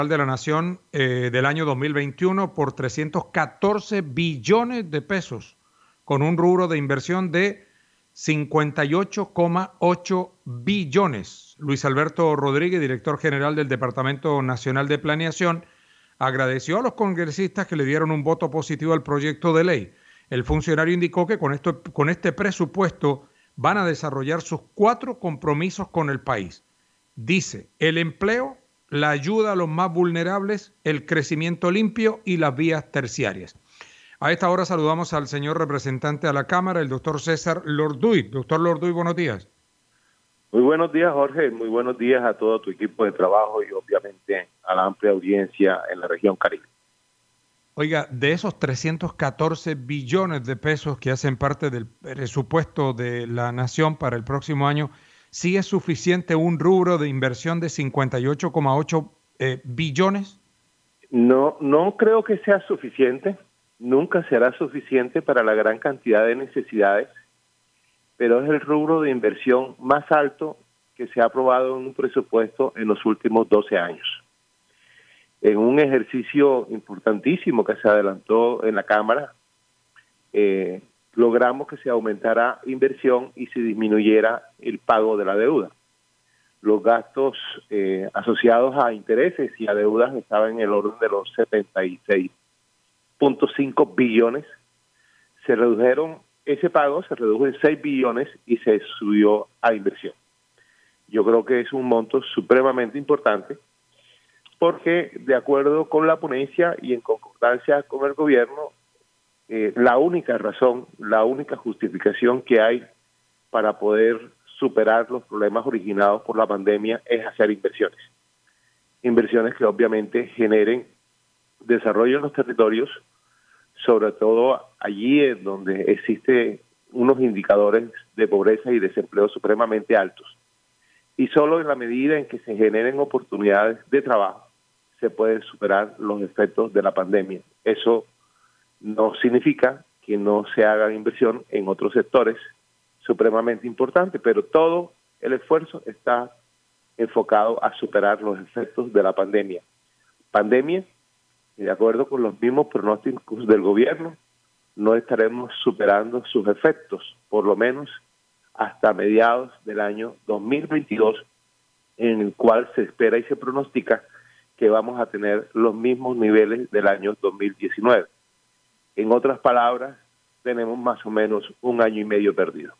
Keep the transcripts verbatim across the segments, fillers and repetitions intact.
de la Nación eh, del año dos mil veintiuno por trescientos catorce billones de pesos, con un rubro de inversión de cincuenta y ocho coma ocho billones. Luis Alberto Rodríguez, director general del Departamento Nacional de Planeación, agradeció a los congresistas que le dieron un voto positivo al proyecto de ley. El funcionario indicó que con, esto, con este presupuesto van a desarrollar sus cuatro compromisos con el país. Dice, el empleo, la ayuda a los más vulnerables, el crecimiento limpio y las vías terciarias. A esta hora saludamos al señor representante a la Cámara, el doctor César Lorduy. Doctor Lorduy, buenos días. Muy buenos días, Jorge. Muy buenos días a todo tu equipo de trabajo y obviamente a la amplia audiencia en la región Caribe. Oiga, de esos trescientos catorce billones de pesos que hacen parte del presupuesto de la Nación para el próximo año, ¿sí es suficiente un rubro de inversión de cincuenta y ocho coma ocho eh, billones? No, no creo que sea suficiente. Nunca será suficiente para la gran cantidad de necesidades, pero es el rubro de inversión más alto que se ha aprobado en un presupuesto en los últimos doce años. En un ejercicio importantísimo que se adelantó en la Cámara, eh, logramos que se aumentara inversión y se disminuyera el pago de la deuda. Los gastos eh, asociados a intereses y a deudas estaban en el orden de los setenta y seis punto cinco billones. Se redujeron, ese pago se redujo en seis billones y se subió a inversión. Yo creo que es un monto supremamente importante porque, de acuerdo con la ponencia y en concordancia con el gobierno, eh, la única razón, la única justificación que hay para poder superar los problemas originados por la pandemia es hacer inversiones. Inversiones que obviamente generen desarrollo en los territorios, sobre todo allí en donde existen unos indicadores de pobreza y desempleo supremamente altos. Y solo en la medida en que se generen oportunidades de trabajo se pueden superar los efectos de la pandemia. Eso no significa que no se haga inversión en otros sectores supremamente importantes, pero todo el esfuerzo está enfocado a superar los efectos de la pandemia. Pandemia, y de acuerdo con los mismos pronósticos del gobierno, no estaremos superando sus efectos, por lo menos hasta mediados del año dos mil veintidós, en el cual se espera y se pronostica que vamos a tener los mismos niveles del año dos mil diecinueve. En otras palabras, tenemos más o menos un año y medio perdido.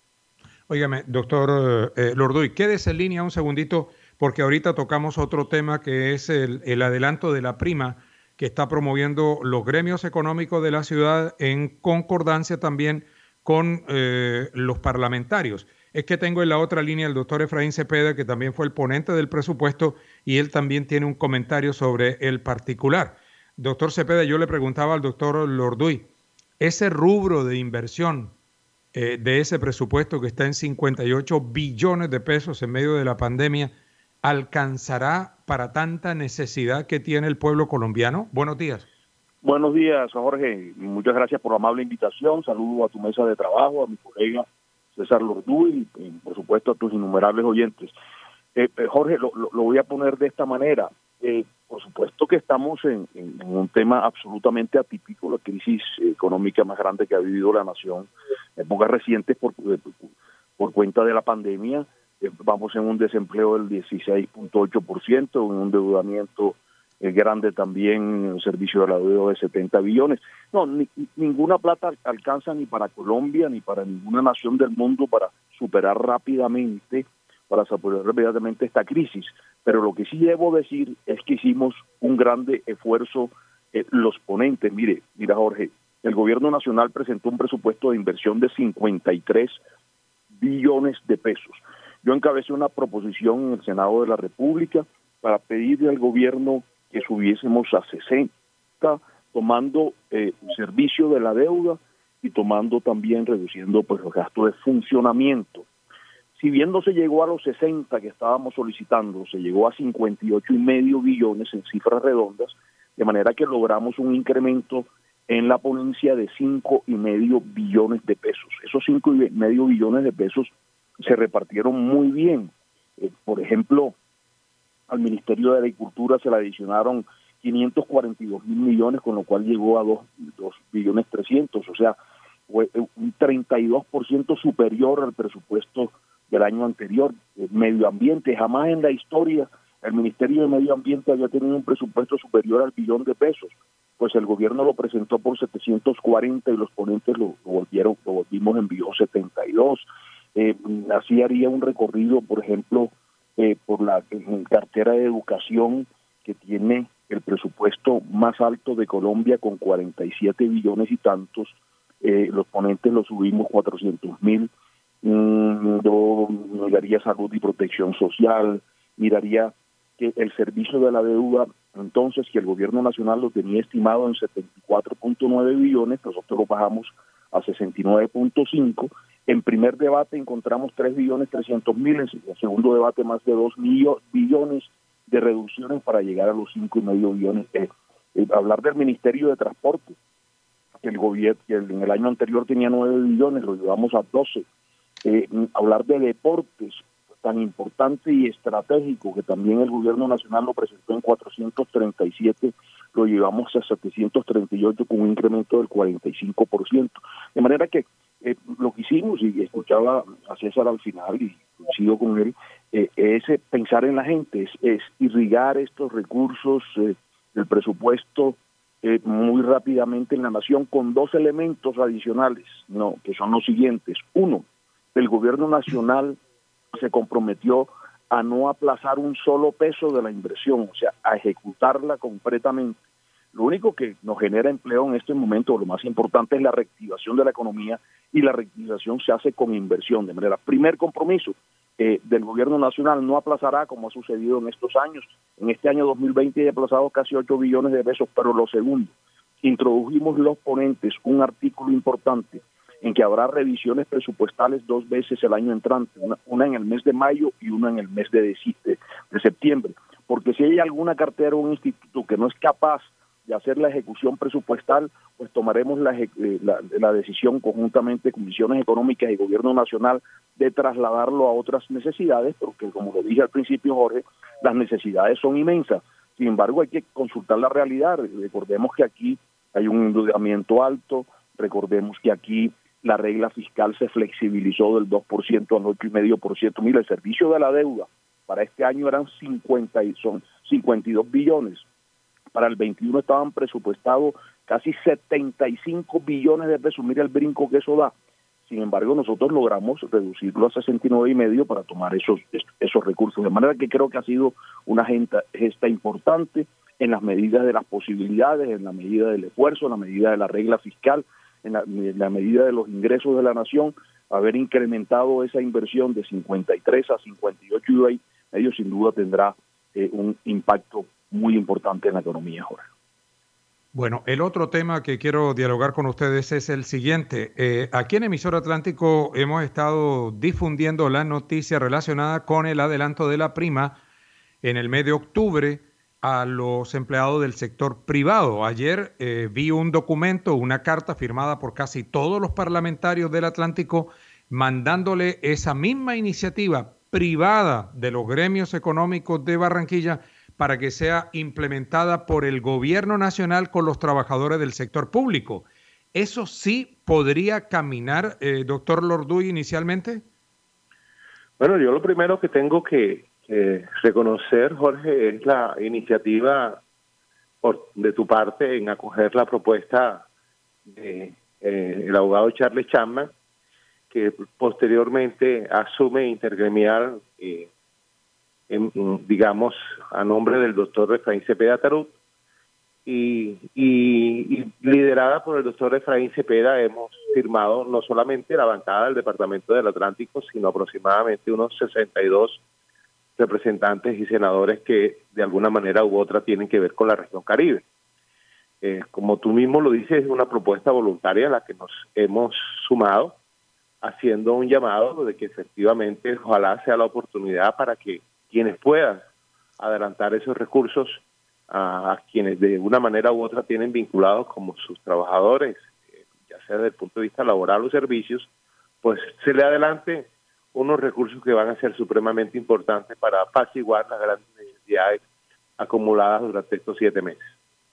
Óigame, doctor eh, Lorduy, quédese en línea un segundito, porque ahorita tocamos otro tema que es el, el adelanto de la prima que está promoviendo los gremios económicos de la ciudad en concordancia también con eh, los parlamentarios. Es que tengo en la otra línea el doctor Efraín Cepeda, que también fue el ponente del presupuesto, y él también tiene un comentario sobre el particular. Doctor Cepeda, yo le preguntaba al doctor Lorduy, ese rubro de inversión eh, de ese presupuesto que está en cincuenta y ocho billones de pesos en medio de la pandemia, ¿alcanzará para tanta necesidad que tiene el pueblo colombiano? Buenos días. Buenos días, Jorge. Muchas gracias por la amable invitación. Saludo a tu mesa de trabajo, a mi colega César Lorduy y, por supuesto, a tus innumerables oyentes. Eh, eh, Jorge, lo, lo, lo voy a poner de esta manera. Eh, por supuesto que estamos en, en, en un tema absolutamente atípico, la crisis económica más grande que ha vivido la nación en épocas recientes por, por, por cuenta de la pandemia. Eh, vamos en un desempleo del dieciséis punto ocho por ciento, en un endeudamiento eh, grande también, en el servicio de la deuda de setenta billones. No, ni, ninguna plata alcanza ni para Colombia ni para ninguna nación del mundo para superar rápidamente, para superar rápidamente esta crisis. Pero lo que sí debo decir es que hicimos un grande esfuerzo eh, los ponentes. Mire, mira Jorge, el gobierno nacional presentó un presupuesto de inversión de cincuenta y tres billones de pesos. Yo encabecé una proposición en el Senado de la República para pedirle al gobierno que subiésemos a sesenta, tomando eh, servicio de la deuda y tomando también, reduciendo pues los gastos de funcionamiento. Si bien no se llegó a los sesenta que estábamos solicitando, se llegó a cincuenta y ocho y medio billones en cifras redondas, de manera que logramos un incremento en la ponencia de cinco y medio billones de pesos. Esos cinco y medio billones de pesos se repartieron muy bien. Eh, por ejemplo, al Ministerio de Agricultura se le adicionaron quinientos cuarenta y dos mil millones, con lo cual llegó a dos billones trescientos, o sea, fue un treinta y dos por ciento superior al presupuesto del año anterior. Medio ambiente, jamás en la historia el Ministerio de Medio Ambiente había tenido un presupuesto superior al billón de pesos, pues el gobierno lo presentó por setecientos cuarenta y los ponentes lo, lo volvieron, lo volvimos envió setenta y dos. Eh, así haría un recorrido, por ejemplo, eh, por la cartera de educación, que tiene el presupuesto más alto de Colombia con cuarenta y siete billones y tantos. Eh, los ponentes lo subimos cuatrocientos mil. Mm, yo miraría salud y protección social, miraría que el servicio de la deuda, entonces, que el gobierno nacional lo tenía estimado en setenta y cuatro punto nueve billones, nosotros lo bajamos a sesenta y nueve punto cinco. En primer debate encontramos tres billones trescientos mil, en el segundo debate más de dos billones de reducciones para llegar a los cinco y medio billones. Eh, eh, hablar del Ministerio de Transporte, que el gobierno que en el año anterior tenía nueve billones, lo llevamos a doce. Eh, hablar de deportes, tan importante y estratégico, que también el gobierno nacional lo presentó en cuatrocientos treinta y siete, lo llevamos a setecientos treinta y ocho, con un incremento del cuarenta y cinco por ciento. De manera que eh, lo que hicimos, y escuchaba a César al final y coincido con él, eh, es pensar en la gente, es, es irrigar estos recursos eh, del presupuesto eh, muy rápidamente en la nación, con dos elementos adicionales, no, que son los siguientes. Uno, el gobierno nacional se comprometió a no aplazar un solo peso de la inversión, o sea, a ejecutarla completamente. Lo único que nos genera empleo en este momento, lo más importante, es la reactivación de la economía, y la reactivación se hace con inversión. De manera, primer compromiso eh, del gobierno nacional, no aplazará como ha sucedido en estos años. En este año dos mil veinte he aplazado casi ocho billones de pesos, pero lo segundo, introdujimos los ponentes un artículo importante en que habrá revisiones presupuestales dos veces el año entrante, una, una en el mes de mayo y una en el mes de, de, de septiembre, porque si hay alguna cartera o un instituto que no es capaz de hacer la ejecución presupuestal, pues tomaremos la, la, la decisión conjuntamente con Comisiones Económicas y Gobierno Nacional de trasladarlo a otras necesidades, porque como lo dije al principio, Jorge, las necesidades son inmensas. Sin embargo, hay que consultar la realidad. Recordemos que aquí hay un endeudamiento alto, recordemos que aquí la regla fiscal se flexibilizó del dos por ciento al ocho coma cinco por ciento. Mira, el servicio de la deuda para este año eran cincuenta y son cincuenta y dos billones. Para el veintiuno estaban presupuestados casi setenta y cinco billones de pesos. Mira el brinco que eso da. Sin embargo, nosotros logramos reducirlo a sesenta y nueve y medio para tomar esos esos recursos. De manera que creo que ha sido una gesta, gesta importante en las medidas de las posibilidades, en la medida del esfuerzo, en la medida de la regla fiscal, en la, en la medida de los ingresos de la nación. Haber incrementado esa inversión de cincuenta y tres a cincuenta y ocho y medio sin duda tendrá eh, un impacto muy importante en la economía, Jorge. Bueno, el otro tema que quiero dialogar con ustedes es el siguiente. Eh, aquí en Emisor Atlántico hemos estado difundiendo la noticia relacionada con el adelanto de la prima en el mes de octubre a los empleados del sector privado. Ayer eh, vi un documento, una carta firmada por casi todos los parlamentarios del Atlántico, mandándole esa misma iniciativa privada de los gremios económicos de Barranquilla para que sea implementada por el gobierno nacional con los trabajadores del sector público. ¿Eso sí podría caminar, eh, doctor Lorduy, inicialmente? Bueno, yo lo primero que tengo que, que reconocer, Jorge, es la iniciativa por, de tu parte en acoger la propuesta de eh, el abogado Charles Chapman, que posteriormente asume intergremial eh, En, digamos, a nombre del doctor Efraín Cepeda Tarut, y, y, y liderada por el doctor Efraín Cepeda hemos firmado no solamente la bancada del Departamento del Atlántico, sino aproximadamente unos sesenta y dos representantes y senadores que de alguna manera u otra tienen que ver con la región Caribe. Eh, como tú mismo lo dices, es una propuesta voluntaria a la que nos hemos sumado, haciendo un llamado de que efectivamente ojalá sea la oportunidad para que quienes puedan adelantar esos recursos a, a quienes de una manera u otra tienen vinculados como sus trabajadores, eh, ya sea desde el punto de vista laboral o servicios, pues se le adelante unos recursos que van a ser supremamente importantes para apaciguar las grandes necesidades cantidades acumuladas durante estos siete meses.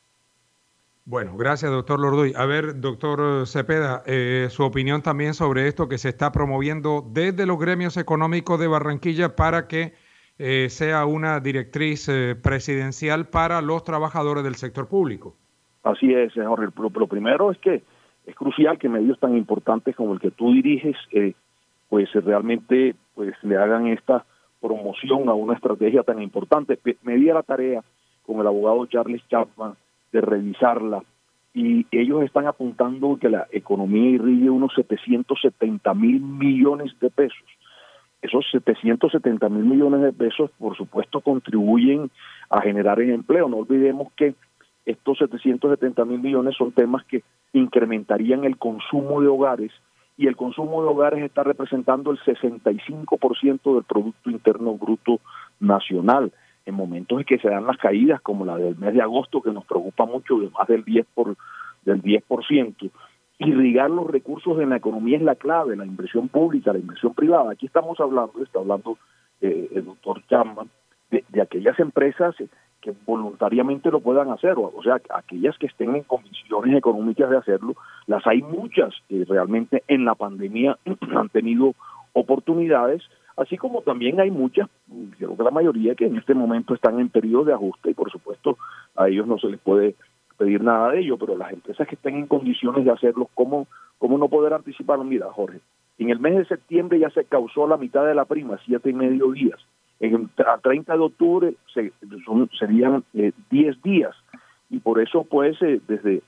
Bueno, gracias, doctor Lorduy. A ver, doctor Cepeda, eh, su opinión también sobre esto que se está promoviendo desde los gremios económicos de Barranquilla para que eh, sea una directriz eh, presidencial para los trabajadores del sector público. Así es, Jorge. Lo, lo primero es que es crucial que medios tan importantes como el que tú diriges, eh, pues realmente pues le hagan esta promoción a una estrategia tan importante. Me di a la tarea con el abogado Charles Chapman de revisarla, y ellos están apuntando que la economía irrigue unos setecientos setenta mil millones de pesos. Esos setecientos setenta mil millones de pesos, por supuesto, contribuyen a generar empleo. No olvidemos que estos setecientos setenta mil millones son temas que incrementarían el consumo de hogares, y el consumo de hogares está representando el sesenta y cinco por ciento del Producto Interno Bruto Nacional. En momentos en que se dan las caídas, como la del mes de agosto, que nos preocupa mucho, de más del diez por ciento, del diez por ciento, irrigar los recursos en la economía es la clave, la inversión pública, la inversión privada. Aquí estamos hablando, está hablando eh, el doctor Chapman, de, de aquellas empresas que voluntariamente lo puedan hacer, o, o sea, aquellas que estén en condiciones económicas de hacerlo. Las hay muchas que realmente en la pandemia han tenido oportunidades, así como también hay muchas, creo que la mayoría, que en este momento están en periodo de ajuste, y por supuesto a ellos no se les puede pedir nada de ello, pero las empresas que estén en condiciones de hacerlo, ¿cómo, cómo no poder anticiparlo? Mira, Jorge, en el mes de septiembre ya se causó la mitad de la prima, siete y medio días. En, a treinta de octubre se, son, serían eh, diez días, y por eso pues eh, desde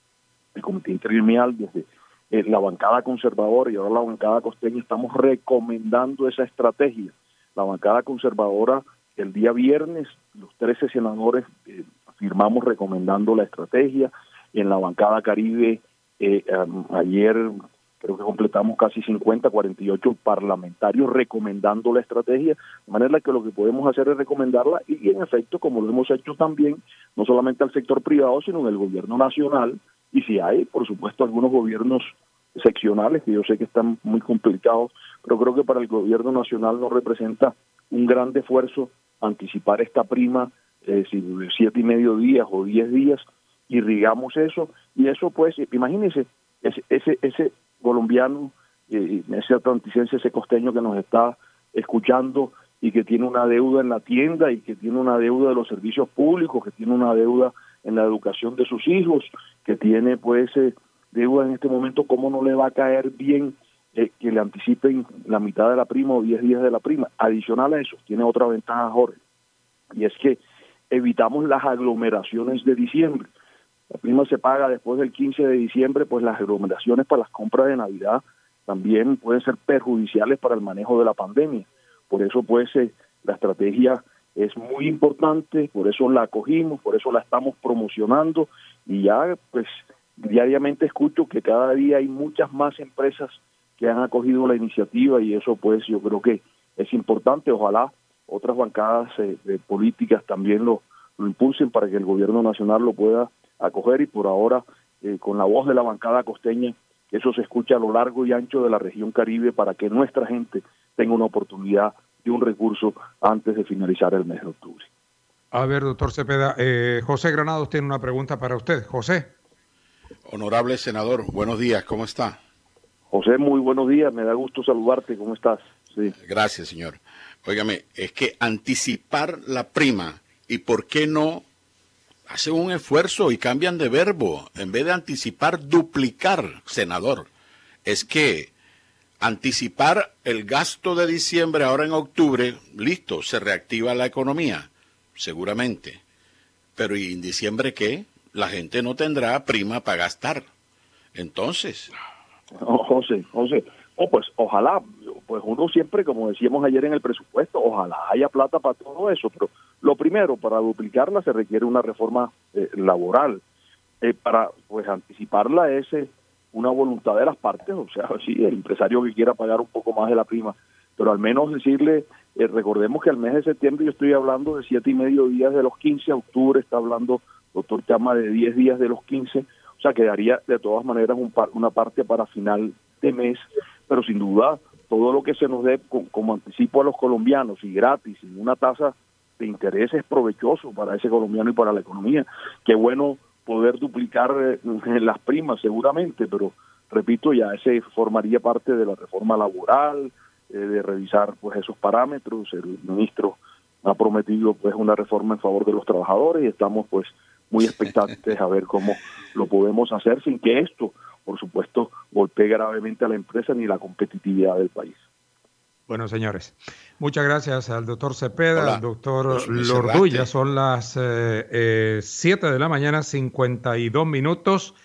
el Comité Intergremial, desde Eh, la bancada conservadora y ahora la bancada costeña estamos recomendando esa estrategia. La bancada conservadora, el día viernes, los trece senadores eh, firmamos recomendando la estrategia. En la bancada Caribe, eh, um, ayer creo que completamos casi cincuenta, cuarenta y ocho parlamentarios recomendando la estrategia, de manera que lo que podemos hacer es recomendarla, y, y en efecto, como lo hemos hecho también, no solamente al sector privado, sino en el gobierno nacional. Y si hay, por supuesto, algunos gobiernos seccionales, que yo sé que están muy complicados, pero creo que para el gobierno nacional no representa un gran esfuerzo anticipar esta prima, eh, si siete y medio días o diez días, irrigamos eso, y eso pues, imagínense, ese, ese, ese colombiano, eh, ese atlanticense, ese costeño que nos está escuchando y que tiene una deuda en la tienda y que tiene una deuda de los servicios públicos, que tiene una deuda en la educación de sus hijos, que tiene pues eh, deuda en este momento, ¿cómo no le va a caer bien eh, que le anticipen la mitad de la prima o diez días de la prima? Adicional a eso, tiene otra ventaja, Jorge, y es que evitamos las aglomeraciones de diciembre. La prima se paga después del quince de diciembre, pues las aglomeraciones para las compras de Navidad también pueden ser perjudiciales para el manejo de la pandemia. Por eso pues eh, la estrategia es muy importante, por eso la acogimos, por eso la estamos promocionando, y ya pues diariamente escucho que cada día hay muchas más empresas que han acogido la iniciativa, y eso pues yo creo que es importante. Ojalá otras bancadas eh, de políticas también lo, lo impulsen para que el gobierno nacional lo pueda acoger, y por ahora eh, con la voz de la bancada costeña, que eso se escuche a lo largo y ancho de la región Caribe, para que nuestra gente tenga una oportunidad de un recurso antes de finalizar el mes de octubre. A ver, doctor Cepeda, eh, José Granados tiene una pregunta para usted. José. Honorable senador, buenos días, ¿cómo está? José, muy buenos días, me da gusto saludarte, ¿cómo estás? Sí. Gracias, señor. Óigame, es que anticipar la prima, y por qué no hacen un esfuerzo y cambian de verbo, en vez de anticipar, duplicar, senador. Es que anticipar el gasto de diciembre ahora en octubre, listo, se reactiva la economía, seguramente. Pero ¿y en diciembre qué? La gente no tendrá prima para gastar. Entonces... Oh, José, José, oh, pues ojalá, pues uno siempre, como decíamos ayer en el presupuesto, ojalá haya plata para todo eso, pero lo primero, para duplicarla se requiere una reforma eh, laboral. Eh, para pues anticiparla es eh, una voluntad de las partes, o sea, sí, el empresario que quiera pagar un poco más de la prima, pero al menos decirle, eh, recordemos que al mes de septiembre yo estoy hablando de siete y medio días de los quince, octubre está hablando, doctor Chama, de diez días de los quince, o sea, quedaría de todas maneras un par, una parte para final de mes, pero sin duda todo lo que se nos dé con, como anticipo a los colombianos y gratis, sin una tasa de intereses provechosos para ese colombiano y para la economía. Qué bueno poder duplicar eh, las primas seguramente, pero repito, ya ese formaría parte de la reforma laboral, eh, de revisar pues esos parámetros. El ministro ha prometido pues una reforma en favor de los trabajadores y estamos pues muy expectantes a ver cómo lo podemos hacer sin que esto, por supuesto, golpee gravemente a la empresa ni la competitividad del país. Bueno, señores, muchas gracias al doctor Cepeda, Hola, al doctor pues me Lorduy. Ya cerraste. son las siete eh, eh, de la mañana, cincuenta y dos minutos.